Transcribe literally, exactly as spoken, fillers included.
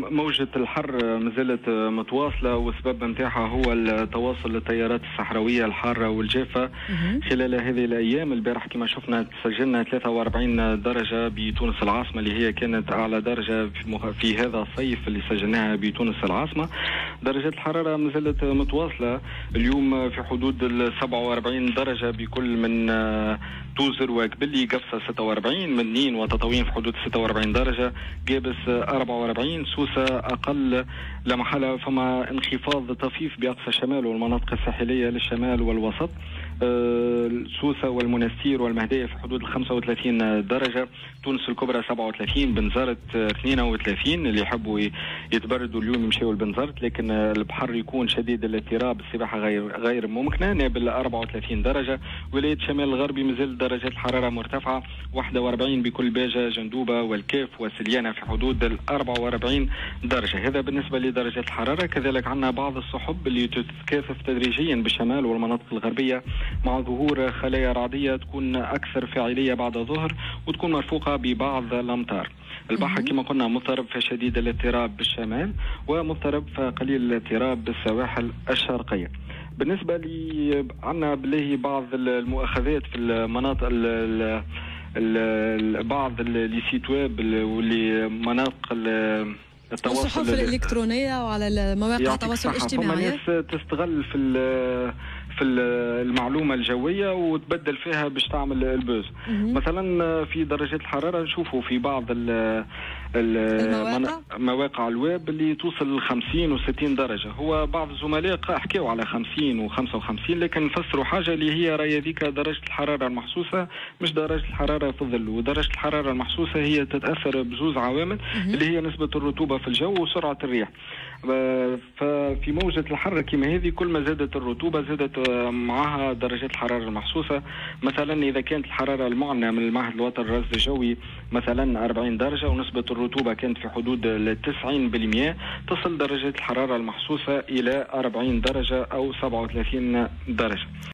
موجة الحر مازالت متواصلة، والسبب نتاعها هو التواصل التيارات الصحراوية الحارة والجافة خلال هذه الأيام. البارح كما شفنا سجلنا ثلاثة وأربعين درجة بتونس العاصمة، اللي هي كانت أعلى درجة في هذا الصيف اللي سجلناها بتونس العاصمة. درجات الحرارة مازالت متواصلة اليوم في حدود ال سبعة وأربعين درجة بكل من توزر وقبلي، قفصة ستة وأربعين، مدنين وتطاوين في حدود ستة وأربعين درجة، قابس أربعة وأربعين، سوسة أقل لا محالة فما انخفاض طفيف بأقصى الشمال والمناطق الساحلية للشمال والوسط. سوسة والمنستير والمهدية في حدود خمسة وثلاثين درجة، تونس الكبرى سبعة وثلاثين، بنزرت اثنين وثلاثين. اللي يحبوا يتبردوا اليوم يمشيوا البنزرت، لكن البحر يكون شديد الاضطراب، السباحة غير غير ممكنة. نابل أربعة وثلاثين درجة، ولاية الشمال الغربي مازال درجات الحرارة مرتفعة، واحد وأربعين بكل باجة، جندوبة والكاف وسليانة في حدود ال أربعة وأربعين درجة. هذا بالنسبة لدرجات الحرارة. كذلك عندنا بعض السحب اللي تتكاثف تدريجيا بالشمال والمناطق الغربية مع ظهور خلايا رعدية تكون أكثر فاعلية بعد الظهر، وتكون مرفوقة ببعض الأمطار. البحر كما قلنا مضطرب فشديد الاضطراب بالشمال، ومضطرب فقليل الاضطراب بالسواحل الشرقية. بالنسبة لي عندنا بالله بعض المؤاخذات في المناطق ال ال بعض السيت ويب واللي مناطق التواصل الصحف الإلكترونية وعلى مواقع التواصل الاجتماعي. ناس تستغل في في المعلومة الجوية وتبدل فيها باش تعمل البوز. مثلا في درجات الحرارة نشوفوا في بعض المواقع الويب اللي توصل ل خمسين و ستين درجة. هو بعض الزملاء حكيوا على خمسين و خمسة وخمسين، لكن نفسروا حاجة اللي هي راهي ذيك درجة الحرارة المحسوسة مش درجة الحرارة في الظل. ودرجة الحرارة المحسوسة هي تتأثر بزوز عوامل اللي هي نسبة الرطوبة في الجو وسرعة الريح. ففي موجة الحر كما هذه كل ما زادت الرطوبة زادت معها درجات الحرارة المحسوسة. مثلا إذا كانت الحرارة المعنى من المعهد الوطني للرصد الجوي مثلا أربعين درجة ونسبة الرطوبة كانت في حدود التسعين بالمئة، تصل درجة الحرارة المحسوسة إلى أربعين درجة أو سبعة وثلاثين درجة.